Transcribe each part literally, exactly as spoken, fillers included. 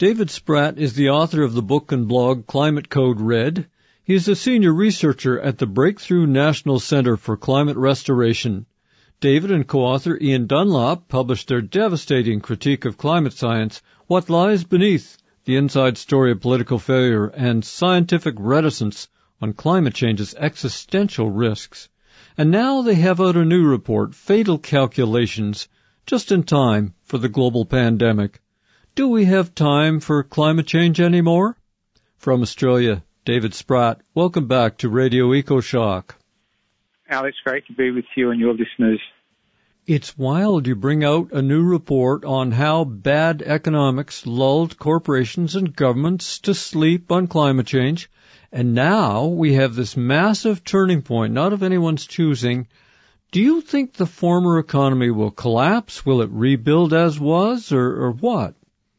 David Spratt is the author of the book and blog Climate Code Red. He is a senior researcher at the Breakthrough National Center for Climate Restoration. David and co-author Ian Dunlop published their devastating critique of climate science, What Lies Beneath, the Inside Story of Political Failure and Scientific Reticence on Climate Change's Existential Risks. And now they have out a new report, Fatal Calculations, just in time for the global pandemic. Do we have time for climate change anymore? From Australia, David Spratt, welcome back to Radio EcoShock. Alex, great to be with you and your listeners. It's wild you bring out a new report on how bad economics lulled corporations and governments to sleep on climate change. And now we have this massive turning point, not of anyone's choosing. Do you think the former economy will collapse? Will it rebuild as was, or, or what?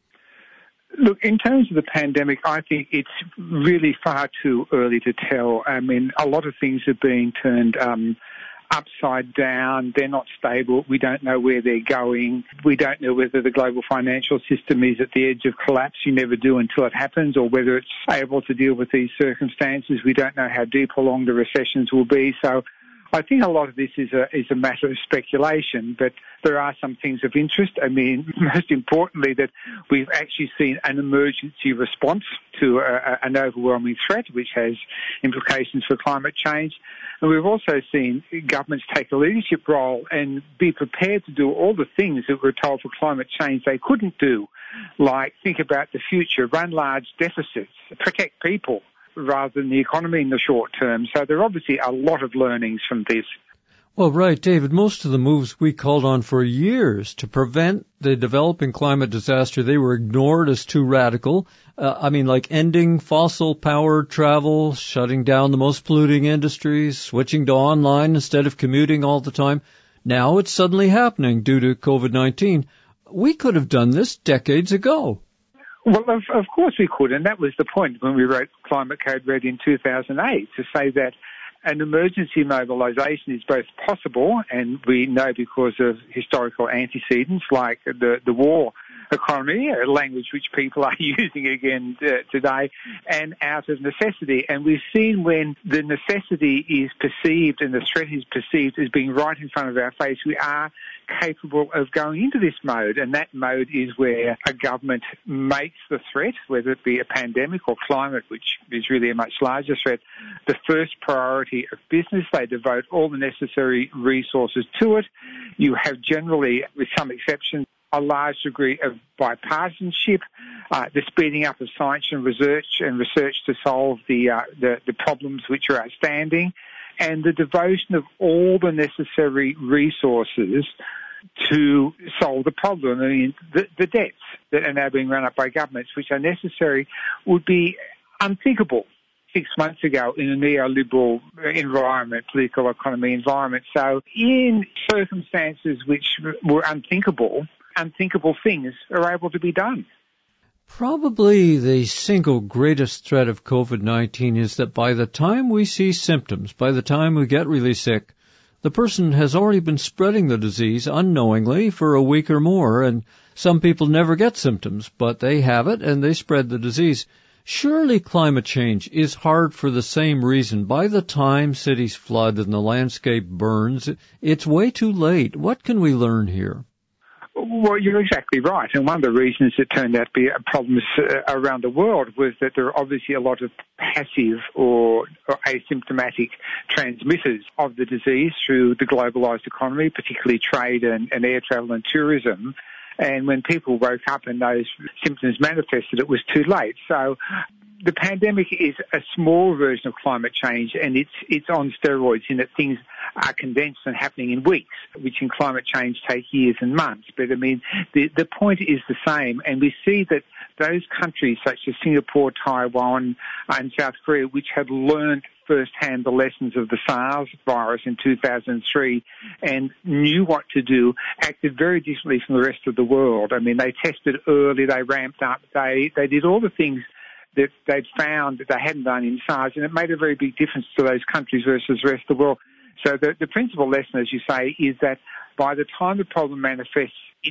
Look, in terms of the pandemic, I think it's really far too early to tell. I mean, a lot of things are being turned um, upside down. They're not stable. We don't know where they're going. We don't know whether the global financial system is at the edge of collapse. You never do until it happens, or whether it's able to deal with these circumstances. We don't know how deep or long the recessions will be. So I think a lot of this is a is a matter of speculation, but there are some things of interest. I mean, most importantly, that we've actually seen an emergency response to a, an overwhelming threat, which has implications for climate change. And we've also seen governments take a leadership role and be prepared to do all the things that we're told for climate change they couldn't do, like think about the future, run large deficits, protect people, rather than the economy in the short term. So there are obviously a lot of learnings from this. Well, right, David, most of the moves we called on for years to prevent the developing climate disaster, they were ignored as too radical. Uh, I mean, like ending fossil-powered travel, shutting down the most polluting industries, switching to online instead of commuting all the time. Now it's suddenly happening due to COVID nineteen. We could have done this decades ago. Well, of, of course we could, and that was the point when we wrote Climate Code Red in two thousand eight, to say that an emergency mobilisation is both possible, and we know because of historical antecedents like the, the war economy, a language which people are using again uh, today, and out of necessity. And we've seen when the necessity is perceived and the threat is perceived as being right in front of our face, we are capable of going into this mode, and that mode is where a government makes the threat, whether it be a pandemic or climate, which is really a much larger threat, the first priority of business. They devote all the necessary resources to it. You have generally, with some exceptions, a large degree of bipartisanship, uh, the speeding up of science and research and research to solve the, uh, the the problems which are outstanding, and the devotion of all the necessary resources to solve the problem. I mean, the, the debts that are now being run up by governments, which are necessary, would be unthinkable six months ago in a neoliberal environment, political economy environment. So in circumstances which were unthinkable, unthinkable things are able to be done. Probably the single greatest threat of COVID nineteen is that by the time we see symptoms, by the time we get really sick, the person has already been spreading the disease unknowingly for a week or more, and some people never get symptoms, but they have it and they spread the disease. Surely climate change is hard for the same reason. By the time cities flood and the landscape burns, it's way too late. What can we learn here? Well, you're exactly right. And one of the reasons it turned out to be problems around the world was that there are obviously a lot of passive or, or asymptomatic transmitters of the disease through the globalised economy, particularly trade and, and air travel and tourism. And when people woke up and those symptoms manifested, it was too late. So the pandemic is a small version of climate change, and it's it's on steroids in that things are condensed and happening in weeks, which in climate change take years and months. But I mean, the the point is the same, and we see that those countries such as Singapore, Taiwan, and South Korea, which had learned firsthand the lessons of the SARS virus in two thousand three and knew what to do, acted very differently from the rest of the world. I mean, they tested early, they ramped up, they they did all the things that they'd found that they hadn't done in SARS, and it made a very big difference to those countries versus the rest of the world. So the, the principal lesson, as you say, is that by the time the problem manifests, it's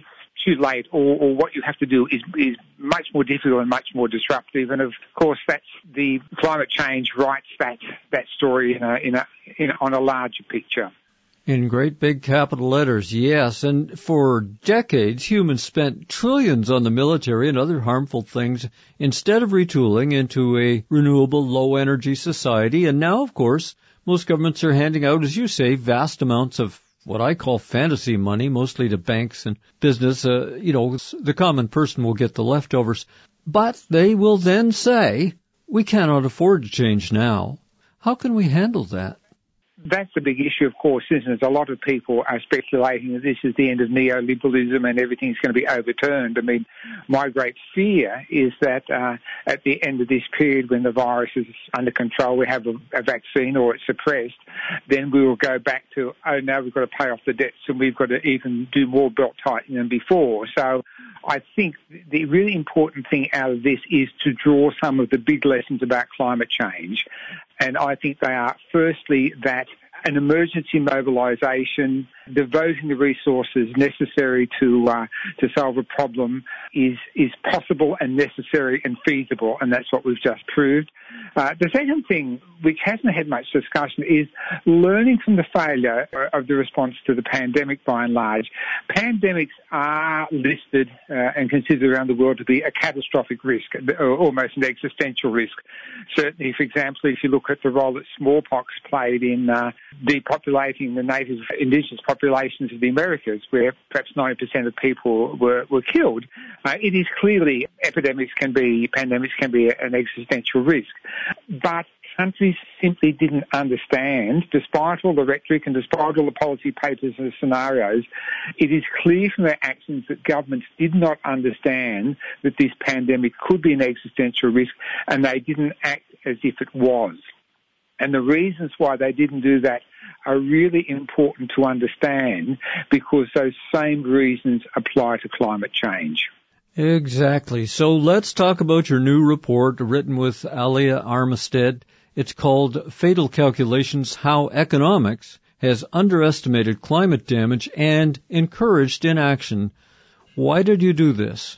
too late, or, or what you have to do is, is much more difficult and much more disruptive. And of course, that's the climate change writes that that story in a, in a, in a, on a larger picture. In great big capital letters, yes. And for decades, humans spent trillions on the military and other harmful things instead of retooling into a renewable, low-energy society. And now, of course, most governments are handing out, as you say, vast amounts of what I call fantasy money, mostly to banks and business. Uh, you know, the common person will get the leftovers. But they will then say, we cannot afford to change now. How can we handle that? That's the big issue, of course, isn't it? A lot of people are speculating that this is the end of neoliberalism and everything's going to be overturned. I mean, my great fear is that uh, at the end of this period, when the virus is under control, we have a, a vaccine or it's suppressed, then we will go back to, oh, now we've got to pay off the debts and we've got to even do more belt tightening than before. So I think the really important thing out of this is to draw some of the big lessons about climate change. And I think they are, firstly, that an emergency mobilisation, devoting the resources necessary to uh, to solve a problem is is possible and necessary and feasible, and that's what we've just proved. Uh, the second thing, which hasn't had much discussion, is learning from the failure of the response to the pandemic by and large. Pandemics are listed uh, and considered around the world to be a catastrophic risk, or almost an existential risk. Certainly, for example, if you look at the role that smallpox played in uh, depopulating the native indigenous populations of the Americas, where perhaps ninety percent of people were, were killed, uh, it is clearly epidemics can be, pandemics can be an existential risk. But countries simply didn't understand, despite all the rhetoric and despite all the policy papers and scenarios, it is clear from their actions that governments did not understand that this pandemic could be an existential risk, and they didn't act as if it was. And the reasons why they didn't do that are really important to understand, because those same reasons apply to climate change. Exactly. So let's talk about your new report written with Alia Armistead. It's called Fatal Calculations: How Economics Has Underestimated Climate Damage and Encouraged Inaction. Why did you do this?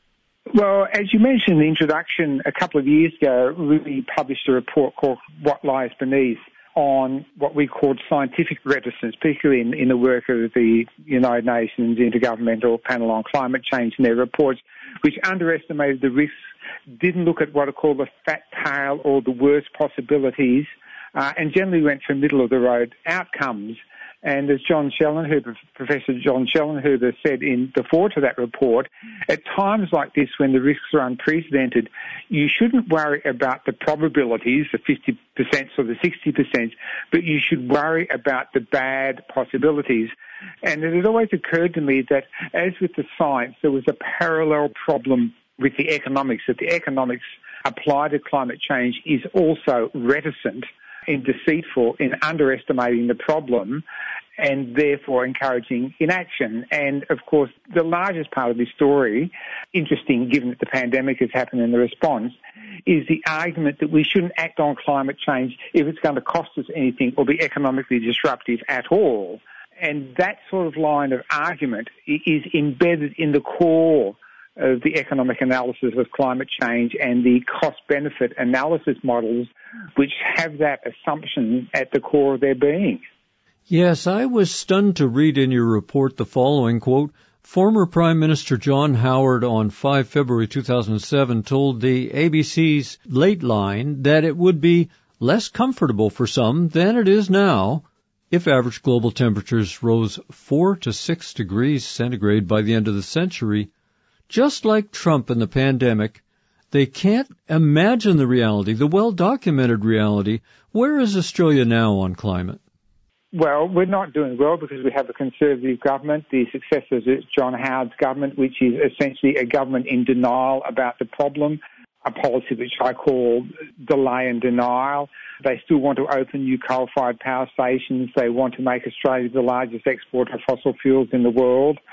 Well, as you mentioned in the introduction, a couple of years ago, we published a report called What Lies Beneath on what we called scientific reticence, particularly in, in the work of the United Nations Intergovernmental Panel on Climate Change in their reports, which underestimated the risks, didn't look at what are called the fat tail or the worst possibilities, uh, and generally went for middle-of-the-road outcomes. And as John Schellenhuber, Professor John Schellenhuber said in the foreword to that report, at times like this when the risks are unprecedented, you shouldn't worry about the probabilities, the fifty percent or the sixty percent, but you should worry about the bad possibilities. And it had always occurred to me that, as with the science, there was a parallel problem with the economics, that the economics applied to climate change is also reticent and deceitful in underestimating the problem and therefore encouraging inaction. And, of course, the largest part of this story, interesting given that the pandemic has happened in the response, is the argument that we shouldn't act on climate change if it's going to cost us anything or be economically disruptive at all. And that sort of line of argument is embedded in the core of the economic analysis of climate change and the cost-benefit analysis models, which have that assumption at the core of their being. Yes, I was stunned to read in your report the following, quote, former Prime Minister John Howard on the fifth of February two thousand seven told the A B C's Late Line that it would be less comfortable for some than it is now if average global temperatures rose four to six degrees centigrade by the end of the century. Just like Trump and the pandemic, they can't imagine the reality, the well-documented reality. Where is Australia now on climate? Well, we're not doing well because we have a Conservative government, the successor of John Howard's government, which is essentially a government in denial about the problem, a policy which I call delay and denial. They still want to open new coal-fired power stations. They want to make Australia the largest exporter of fossil fuels in the world.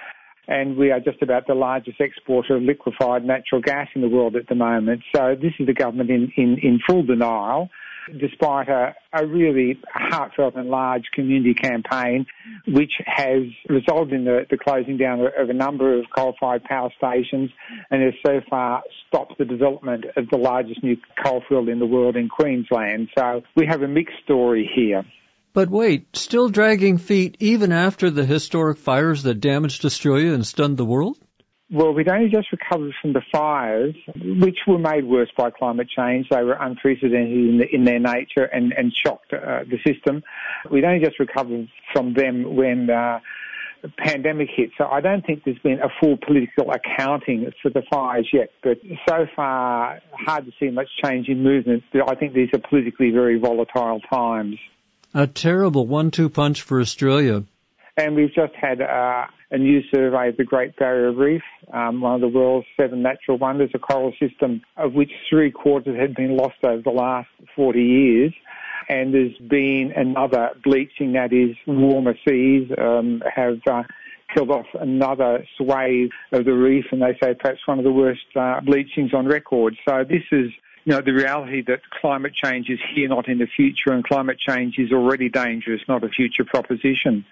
and we are just about the largest exporter of liquefied natural gas in the world at the moment. So this is the government in, in, in full denial, despite a, a really heartfelt and large community campaign, which has resulted in the, the closing down of a number of coal-fired power stations and has so far stopped the development of the largest new coal field in the world in Queensland. So we have a mixed story here. But wait, still dragging feet even after the historic fires that damaged Australia and stunned the world? Well, we'd only just recovered from the fires, which were made worse by climate change. They were unprecedented in, the, in their nature and, and shocked uh, the system. We'd only just recovered from them when uh, the pandemic hit. So I don't think there's been a full political accounting for the fires yet. But so far, hard to see much change in movement. I think these are politically very volatile times. A terrible one two punch for Australia. And we've just had uh, a new survey of the Great Barrier Reef, um, one of the world's seven natural wonders, a coral system of which three quarters had been lost over the last forty years. And there's been another bleaching, that is, warmer seas um, have uh, killed off another swathe of the reef, and they say perhaps one of the worst uh, bleachings on record. So this is, you know, the reality that climate change is here, not in the future, and climate change is already dangerous, not a future proposition.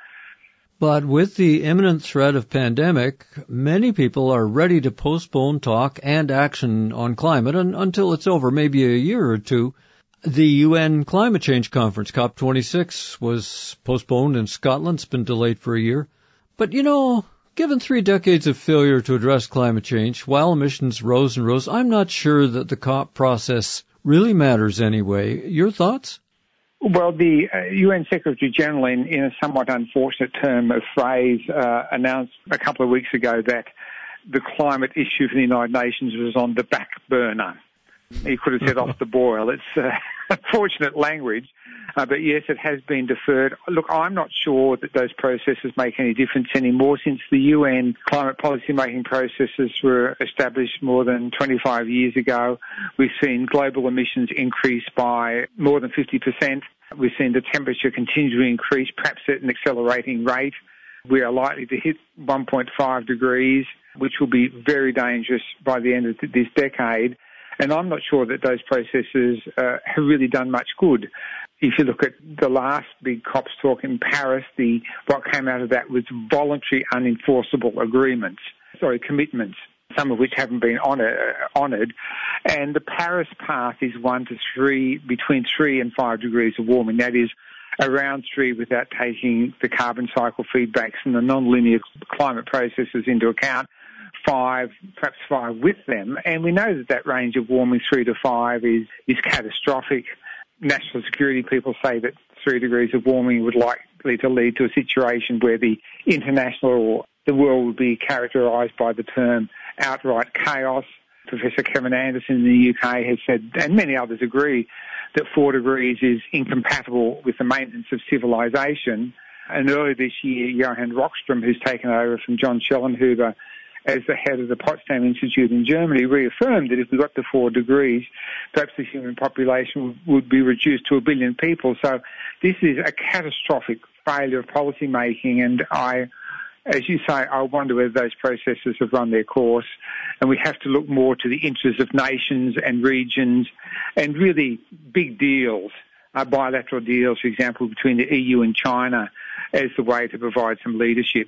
But with the imminent threat of pandemic, many people are ready to postpone talk and action on climate un- until it's over, maybe a year or two. The U N Climate Change Conference, COP twenty-six, was postponed in Scotland. It's been delayed for a year. But, you know, given three decades of failure to address climate change, while emissions rose and rose, I'm not sure that the COP process really matters anyway. Your thoughts? Well, the uh, U N Secretary-General, in, in a somewhat unfortunate term of phrase, uh, announced a couple of weeks ago that the climate issue for the United Nations was on the back burner. He could have said off the boil. It's uh, unfortunate language, uh, but yes, it has been deferred. Look, I'm not sure that those processes make any difference anymore since the U N climate policy making processes were established more than twenty-five years ago. We've seen global emissions increase by more than fifty percent. We've seen the temperature continue to increase, perhaps at an accelerating rate. We are likely to hit one point five degrees, which will be very dangerous by the end of this decade. And I'm not sure that those processes uh, have really done much good. If you look at the last big COPs talk in Paris, the what came out of that was voluntary unenforceable agreements, sorry, commitments, some of which haven't been honoured. And the Paris path is one to three, between three and five degrees of warming. That is around three without taking the carbon cycle feedbacks and the non-linear climate processes into account. Five, perhaps five with them, and we know that that range of warming three to five is, is catastrophic. National security people say that three degrees of warming would likely to lead to a situation where the international, the world would be characterised by the term outright chaos. Professor Kevin Anderson in the U K has said, and many others agree, that four degrees is incompatible with the maintenance of civilization. And earlier this year, Johann Rockström, who's taken over from John Schellenhuber as the head of the Potsdam Institute in Germany, reaffirmed that if we got to four degrees, perhaps the human population would be reduced to a billion people. So this is a catastrophic failure of policy making, and I, as you say, I wonder whether those processes have run their course, and we have to look more to the interests of nations and regions and really big deals, uh, bilateral deals, for example, between the E U and China, as the way to provide some leadership.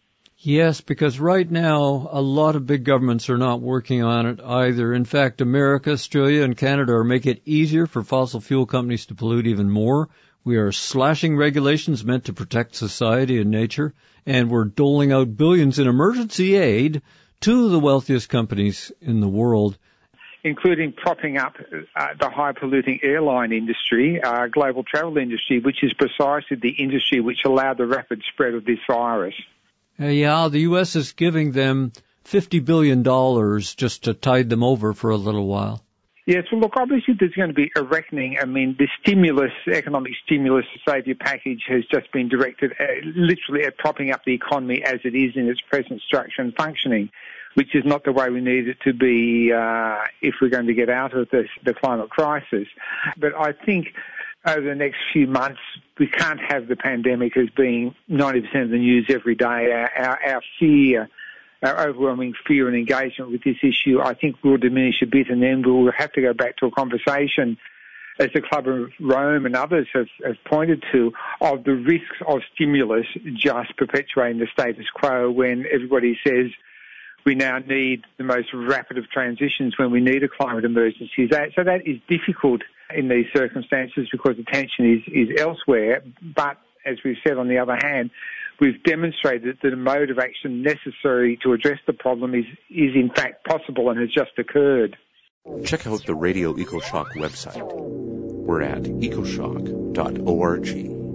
Yes, because right now a lot of big governments are not working on it either. In fact, America, Australia, and Canada are making it easier for fossil fuel companies to pollute even more. We are slashing regulations meant to protect society and nature, and we're doling out billions in emergency aid to the wealthiest companies in the world, including propping up uh, the high-polluting airline industry, uh, global travel industry, which is precisely the industry which allowed the rapid spread of this virus. Uh, yeah, the U S is giving them fifty billion dollars just to tide them over for a little while. Yes, well, look, obviously there's going to be a reckoning. I mean, the stimulus, economic stimulus saviour package has just been directed at, literally at propping up the economy as it is in its present structure and functioning, which is not the way we need it to be uh, if we're going to get out of this, the climate crisis. But I think over the next few months, we can't have the pandemic as being ninety percent of the news every day. Our, our, our fear our overwhelming fear and engagement with this issue, I think will diminish a bit, and then we'll have to go back to a conversation, as the Club of Rome and others have, have pointed to, of the risks of stimulus just perpetuating the status quo when everybody says we now need the most rapid of transitions when we need a climate emergency. That, so that is difficult in these circumstances because attention is, is elsewhere. But as we've said, on the other hand, we've demonstrated that a mode of action necessary to address the problem is, is in fact possible and has just occurred. Check out the Radio EcoShock website. We're at ecoshock dot org.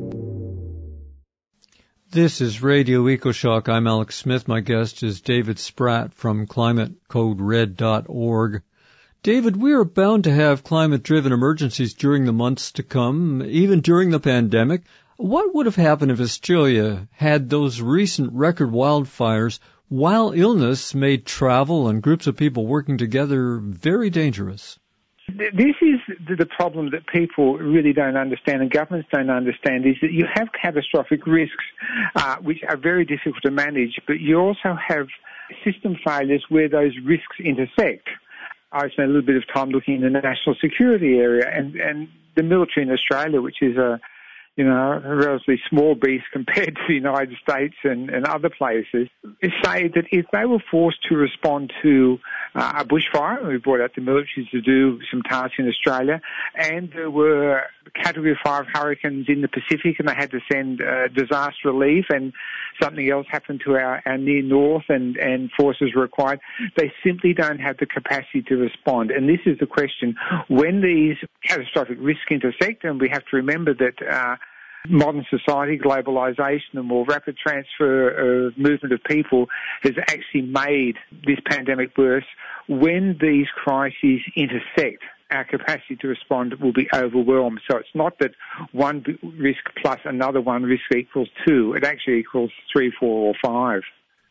This is Radio EcoShock. I'm Alex Smith. My guest is David Spratt from climate code red dot org. David, we are bound to have climate-driven emergencies during the months to come, even during the pandemic. What would have happened if Australia had those recent record wildfires while illness made travel and groups of people working together very dangerous? This is the problem that people really don't understand and governments don't understand, is that you have catastrophic risks uh, which are very difficult to manage, but you also have system failures where those risks intersect. I spent a little bit of time looking in the national security area, and, and the military in Australia, which is a you know, a relatively small beast compared to the United States and, and other places, say that if they were forced to respond to uh, a bushfire, and we brought out the military to do some tasks in Australia, and there were Category five hurricanes in the Pacific and they had to send uh, disaster relief, and something else happened to our, our near north and, and forces were required, they simply don't have the capacity to respond. And this is the question. When these catastrophic risks intersect, and we have to remember that uh, modern society, globalisation, the more rapid transfer of movement of people has actually made this pandemic worse. When these crises intersect, our capacity to respond will be overwhelmed. So it's not that one risk plus another one risk equals two. It actually equals three, four, or five.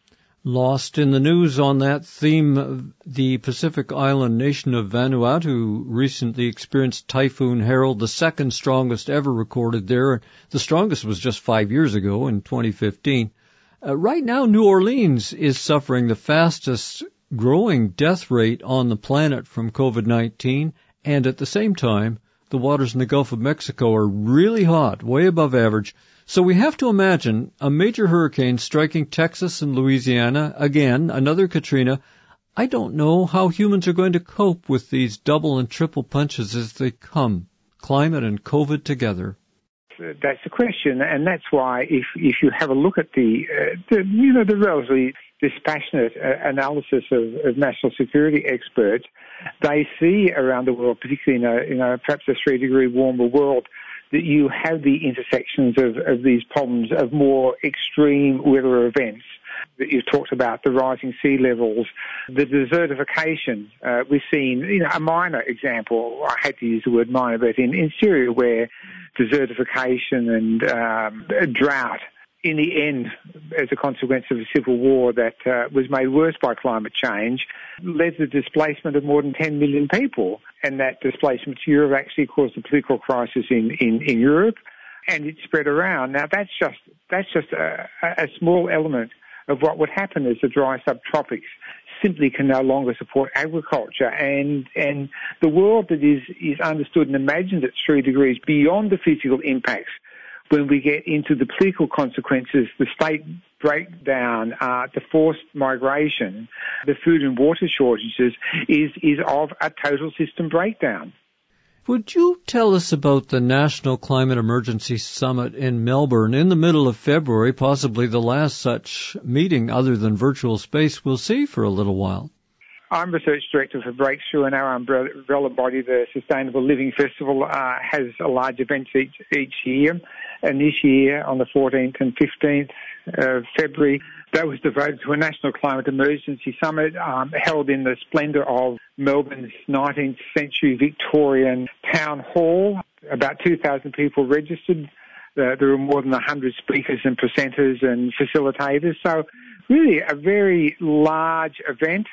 Lost in the news on that theme, the Pacific island nation of Vanuatu recently experienced Typhoon Harold, the second strongest ever recorded there. The strongest was just five years ago in twenty fifteen. Uh, right now, New Orleans is suffering the fastest growing death rate on the planet from COVID nineteen, and at the same time, the waters in the Gulf of Mexico are really hot, way above average. So we have to imagine a major hurricane striking Texas and Louisiana, again, another Katrina. I don't know how humans are going to cope with these double and triple punches as they come, climate and COVID together. That's the question, and that's why if if you have a look at the, uh, the you know, the relatively dispassionate uh, analysis of, of national security experts, they see around the world, particularly in a, in a perhaps a three-degree warmer world, that you have the intersections of, of these problems of more extreme weather events. That you've talked about, the rising sea levels, the desertification. Uh, we've seen, you know, a minor example, I hate to use the word minor, but in, in Syria where desertification and um, drought, in the end, as a consequence of a civil war that uh, was made worse by climate change, led to the displacement of more than ten million people. And that displacement to Europe actually caused a political crisis in, in, in Europe, and it spread around. Now, that's just that's just a, a small element of what would happen as the dry subtropics simply can no longer support agriculture. And and the world that is, is understood and imagined at three degrees beyond the physical impacts, when we get into the political consequences, the state breakdown, uh, the forced migration, the food and water shortages, is, is of a total system breakdown. Would you tell us about the National Climate Emergency Summit in Melbourne in the middle of February, possibly the last such meeting other than virtual space we'll see for a little while? I'm Research Director for Breakthrough, and our umbrella body, the Sustainable Living Festival, uh, has a large event each, each year. And this year, on the fourteenth and fifteenth of February, that was devoted to a National Climate Emergency Summit um, held in the splendour of Melbourne's nineteenth century Victorian Town Hall. About two thousand people registered. Uh, there were more than one hundred speakers and presenters and facilitators. So really a very large event.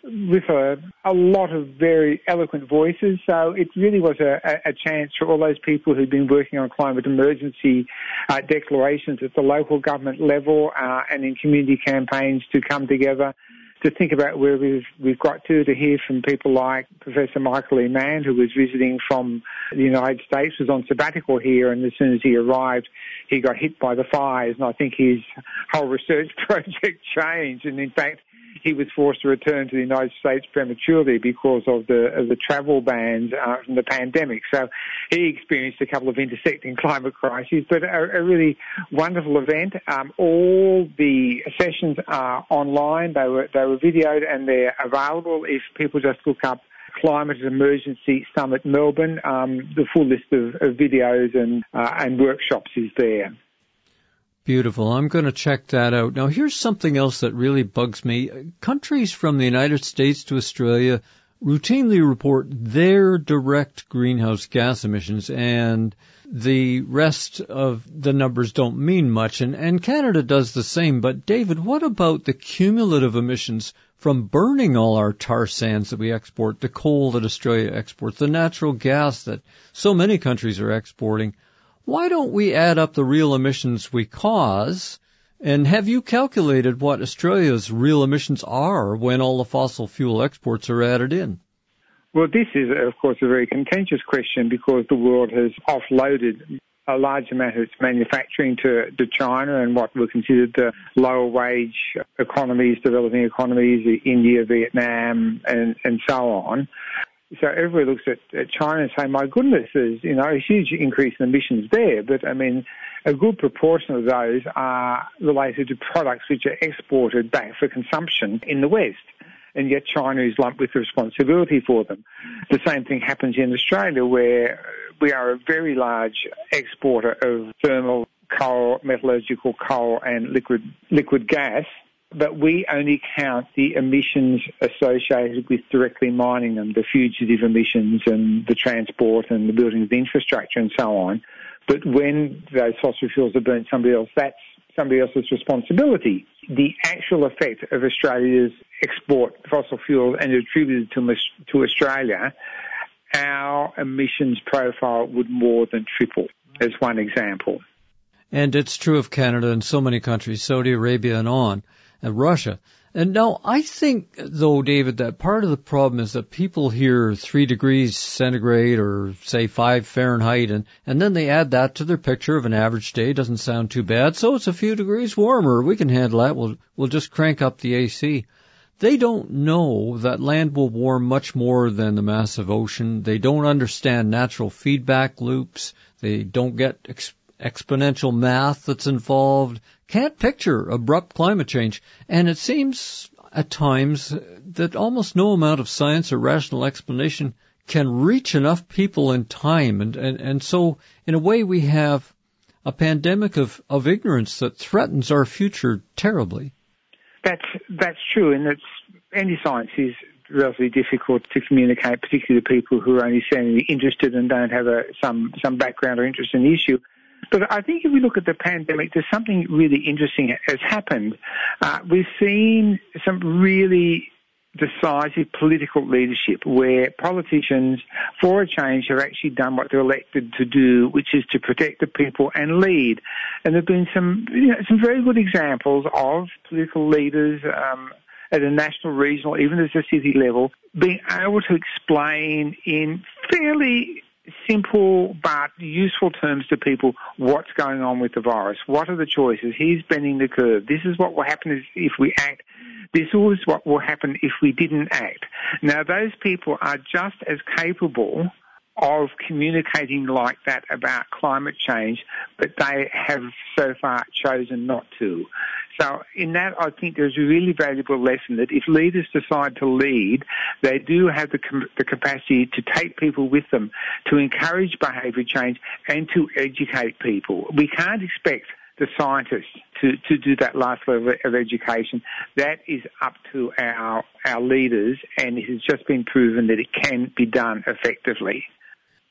with a, a lot of very eloquent voices. So it really was a, a chance for all those people who'd been working on climate emergency uh, declarations at the local government level uh, and in community campaigns to come together, to think about where we've, we've got to, to hear from people like Professor Michael E. Mann, who was visiting from the United States, was on sabbatical here, and as soon as he arrived, he got hit by the fires, and I think his whole research project changed, and in fact, he was forced to return to the United States prematurely because of the of the travel bans uh, from the pandemic. So he experienced a couple of intersecting climate crises, but a, a really wonderful event. Um, all the sessions are online. They were they were videoed and they're available if people just look up Climate Emergency Summit Melbourne. Um, the full list of, of videos and uh, and workshops is there. Beautiful. I'm going to check that out. Now, here's something else that really bugs me. Countries from the United States to Australia routinely report their direct greenhouse gas emissions, and the rest of the numbers don't mean much, and, and Canada does the same. But, David, what about the cumulative emissions from burning all our tar sands that we export, the coal that Australia exports, the natural gas that so many countries are exporting? Why don't we add up the real emissions we cause? And have you calculated what Australia's real emissions are when all the fossil fuel exports are added in? Well, this is, of course, a very contentious question because the world has offloaded a large amount of its manufacturing to, to China and what were considered the lower wage economies, developing economies, India, Vietnam, and, and so on. So everybody looks at, at China and say, my goodness, there's, you know, a huge increase in emissions there. But, I mean, a good proportion of those are related to products which are exported back for consumption in the West. And yet China is lumped with the responsibility for them. The same thing happens in Australia, where we are a very large exporter of thermal coal, metallurgical coal and liquid liquid gas. But we only count the emissions associated with directly mining them, the fugitive emissions and the transport and the building of the infrastructure and so on. But when those fossil fuels are burnt somebody else, that's somebody else's responsibility. The actual effect of Australia's export fossil fuels and attributed to, to Australia, our emissions profile would more than triple, as one example. And it's true of Canada and so many countries, Saudi Arabia and on. And Russia. And now I think, though, David, that part of the problem is that people hear three degrees centigrade or, say, five Fahrenheit, and, and then they add that to their picture of an average day. Doesn't sound too bad. So it's a few degrees warmer. We can handle that. We'll, we'll just crank up the A C. They don't know that land will warm much more than the massive ocean. They don't understand natural feedback loops. They don't get ex- exponential math that's involved. Can't picture abrupt climate change. And it seems at times that almost no amount of science or rational explanation can reach enough people in time. And, and, and so, in a way, we have a pandemic of, of ignorance that threatens our future terribly. That's, that's true. And it's, any science is relatively difficult to communicate, particularly to people who are only seemingly interested and don't have a, some, some background or interest in the issue. But I think if we look at the pandemic, there's something really interesting has happened. Uh, we've seen some really decisive political leadership where politicians, for a change, have actually done what they're elected to do, which is to protect the people and lead. And there have been some, you know, some very good examples of political leaders um, at a national, regional, even at a city level, being able to explain in fairly simple but useful terms to people what's going on with the virus. What are the choices? Here's bending the curve. This is what will happen if we act. This is what will happen if we didn't act. Now, those people are just as capable of communicating like that about climate change, but they have so far chosen not to. So in that, I think there's a really valuable lesson that if leaders decide to lead, they do have the, com- the capacity to take people with them, to encourage behaviour change and to educate people. We can't expect the scientists to, to do that last level of education. That is up to our, our leaders, and it has just been proven that it can be done effectively.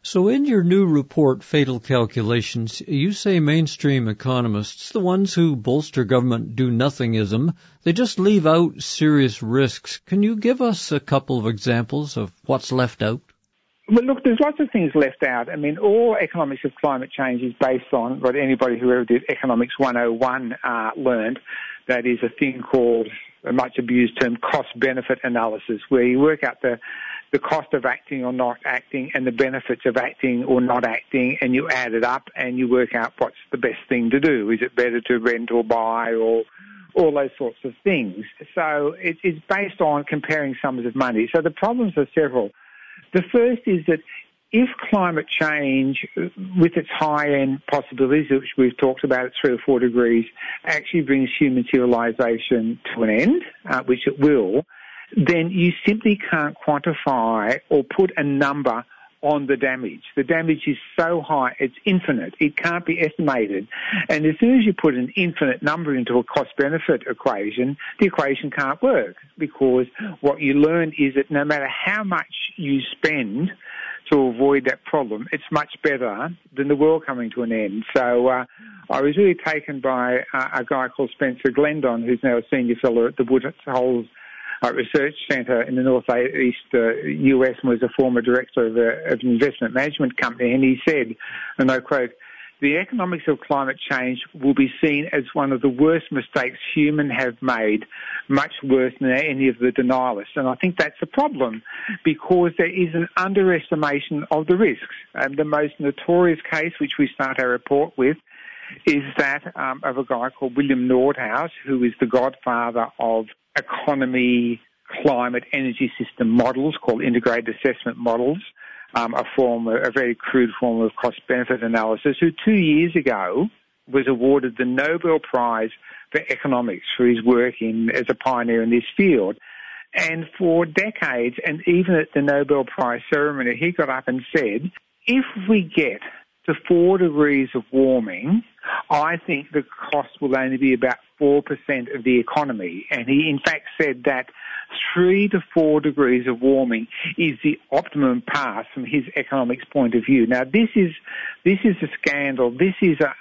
So in your new report, Fatal Calculations, you say mainstream economists, the ones who bolster government do-nothingism, they just leave out serious risks. Can you give us a couple of examples of what's left out? Well, look, there's lots of things left out. I mean, all economics of climate change is based on what anybody who ever did Economics one oh one uh, learned. That is a thing called, a much abused term, cost-benefit analysis, where you work out the the cost of acting or not acting and the benefits of acting or not acting, and you add it up and you work out what's the best thing to do. Is it better to rent or buy or all those sorts of things? So it, it's based on comparing sums of money. So the problems are several. The first is that if climate change, with its high-end possibilities, which we've talked about at three or four degrees, actually brings human civilization to an end, uh, which it will, then you simply can't quantify or put a number on the damage. The damage is so high, it's infinite. It can't be estimated. And as soon as you put an infinite number into a cost-benefit equation, the equation can't work, because what you learn is that no matter how much you spend to avoid that problem, it's much better than the world coming to an end. So uh, I was really taken by uh, a guy called Spencer Glendon, who's now a senior fellow at the Woodhouse Uh, research centre in the northeast uh, U S, and was a former director of, a, of an investment management company, and he said, and I quote, "The economics of climate change will be seen as one of the worst mistakes humans have made, much worse than any of the denialists." And I think that's a problem, because there is an underestimation of the risks. And the most notorious case, which we start our report with, is that um, of a guy called William Nordhaus, who is the godfather of economy, climate, energy system models called integrated assessment models, um, a form, a very crude form of cost-benefit analysis, who two years ago was awarded the Nobel Prize for Economics for his work in as a pioneer in this field. And for decades, and even at the Nobel Prize ceremony, he got up and said, if we get to four degrees of warming, I think the cost will only be about four percent of the economy. And he, in fact, said that three to four degrees of warming is the optimum path from his economics point of view. Now, this is this is a scandal. This is a,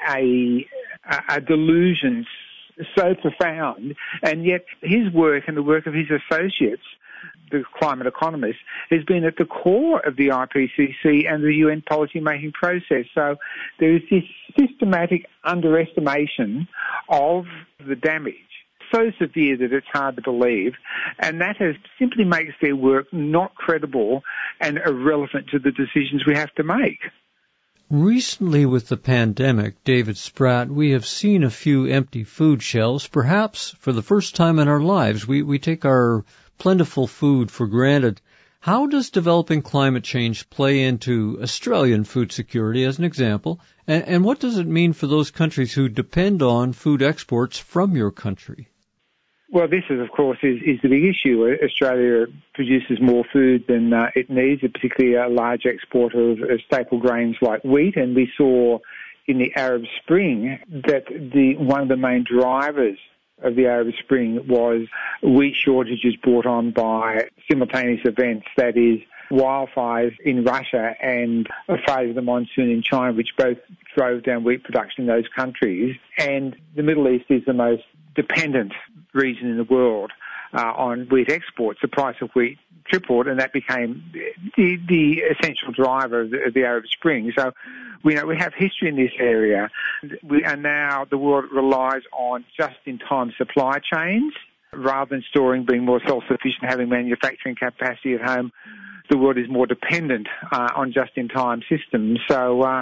a, a delusion so profound, and yet his work and the work of his associates, the climate economists, has been at the core of the I P C C and the U N policy-making process. So there is this systematic underestimation of the damage, so severe that it's hard to believe, and that has simply makes their work not credible and irrelevant to the decisions we have to make. Recently, with the pandemic, David Spratt, we have seen a few empty food shelves. Perhaps for the first time in our lives, we, we take our plentiful food for granted. How does developing climate change play into Australian food security, as an example? And, and what does it mean for those countries who depend on food exports from your country? Well, this is, of course, is, is the big issue. Australia produces more food than uh, it needs, particularly a large exporter of, of staple grains like wheat. And we saw in the Arab Spring that the one of the main drivers of the Arab Spring was wheat shortages brought on by simultaneous events, that is, wildfires in Russia and a phase of the monsoon in China, which both drove down wheat production in those countries. And the Middle East is the most dependent region in the world uh, on wheat exports. The price of wheat tripled, and that became the, the essential driver of the, of the Arab Spring. So we know we have history in this area, we, and now the world relies on just-in-time supply chains rather than storing, being more self-sufficient, having manufacturing capacity at home. The world is more dependent uh, on just-in-time systems. So uh,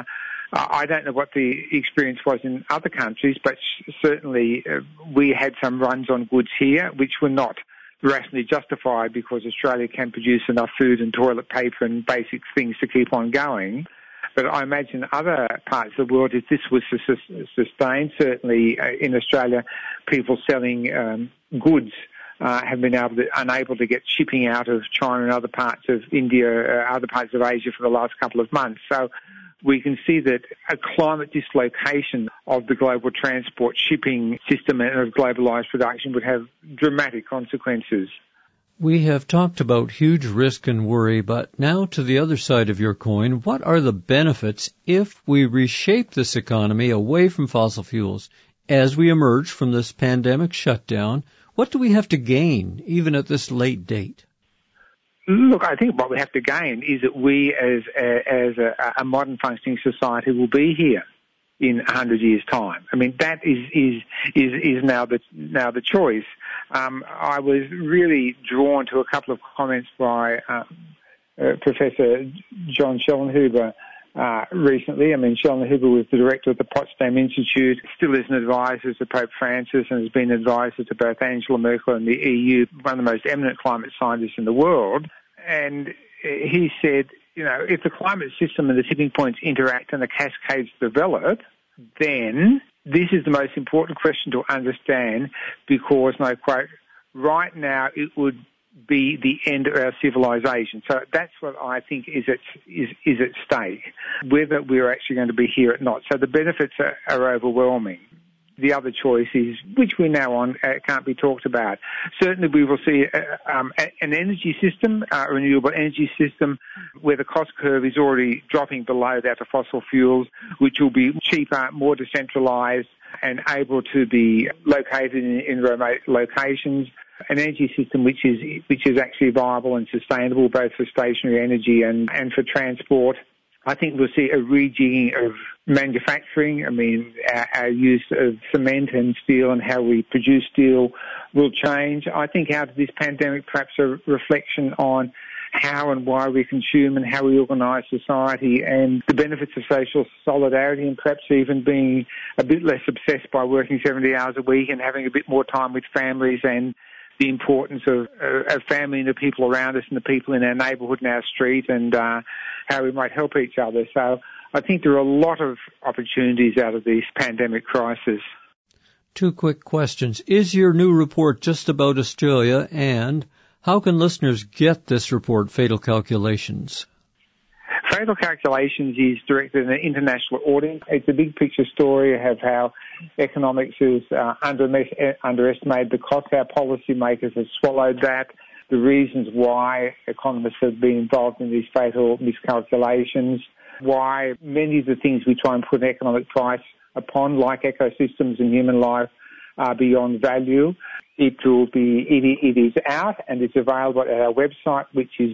I don't know what the experience was in other countries, but certainly uh, we had some runs on goods here which were not rationally justified because Australia can produce enough food and toilet paper and basic things to keep on going. But I imagine other parts of the world, if this was sustained, certainly uh, in Australia, people selling um, goods Uh, have been able to, unable to get shipping out of China and other parts of India, uh, other parts of Asia for the last couple of months. So we can see that a climate dislocation of the global transport shipping system and of globalised production would have dramatic consequences. We have talked about huge risk and worry, but now to the other side of your coin, what are the benefits if we reshape this economy away from fossil fuels? As we emerge from this pandemic shutdown, what do we have to gain, even at this late date? Look, I think what we have to gain is that we, as a, as a, a modern functioning society, will be here in a hundred years' time. I mean, that is is is, is now the now the choice. Um, I was really drawn to a couple of comments by uh, uh, Professor John Schellnhuber uh, recently. I mean, Schellnhuber was the director of the Potsdam Institute, still is an advisor to Pope Francis, and has been an advisor to both Angela Merkel and the E U, one of the most eminent climate scientists in the world. And he said, you know, if the climate system and the tipping points interact and the cascades develop, then this is the most important question to understand because, and I quote, right now it would be the end of our civilization. So that's what I think is at, is, is at stake, whether we're actually going to be here or not. So the benefits are, are overwhelming. The other choice is, which we're now on, uh, can't be talked about. Certainly we will see uh, um, an energy system, uh, a renewable energy system, where the cost curve is already dropping below that of fossil fuels, which will be cheaper, more decentralised, and able to be located in, in remote locations. An energy system which is which is actually viable and sustainable, both for stationary energy and, and for transport. I think we'll see a rejigging of manufacturing. I mean, our, our use of cement and steel and how we produce steel will change. I think out of this pandemic, perhaps a reflection on how and why we consume and how we organise society and the benefits of social solidarity, and perhaps even being a bit less obsessed by working seventy hours a week and having a bit more time with families, and the importance of, uh, of family and the people around us and the people in our neighbourhood and our street, and uh, how we might help each other. So I think there are a lot of opportunities out of this pandemic crisis. Two quick questions. Is your new report just about Australia, and how can listeners get this report, Fatal Calculations? Fatal Calculations is directed at an international audience. It's a big picture story of how economics has uh, under, underestimated the cost. Our policymakers have swallowed that. The reasons why economists have been involved in these fatal miscalculations, why many of the things we try and put an economic price upon, like ecosystems and human life, are beyond value. It will be, it, it is out and it's available at our website, which is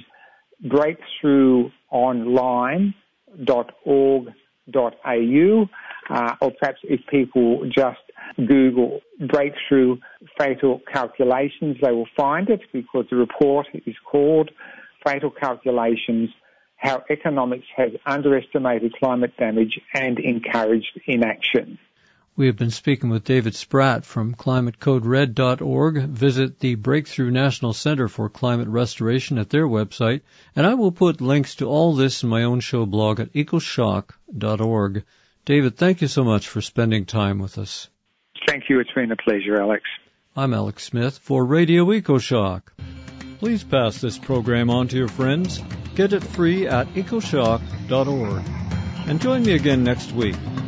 breakthrough online dot org dot a u, uh, or perhaps if people just Google Breakthrough Fatal Calculations, they will find it, because the report is called Fatal Calculations, How Economics Has Underestimated Climate Damage and Encouraged Inaction. We have been speaking with David Spratt from climate code red dot org. Visit the Breakthrough National Center for Climate Restoration at their website, and I will put links to all this in my own show blog at ecoshock dot org. David, thank you so much for spending time with us. Thank you. It's been a pleasure, Alex. I'm Alex Smith for Radio EcoShock. Please pass this program on to your friends. Get it free at ecoshock dot org. And join me again next week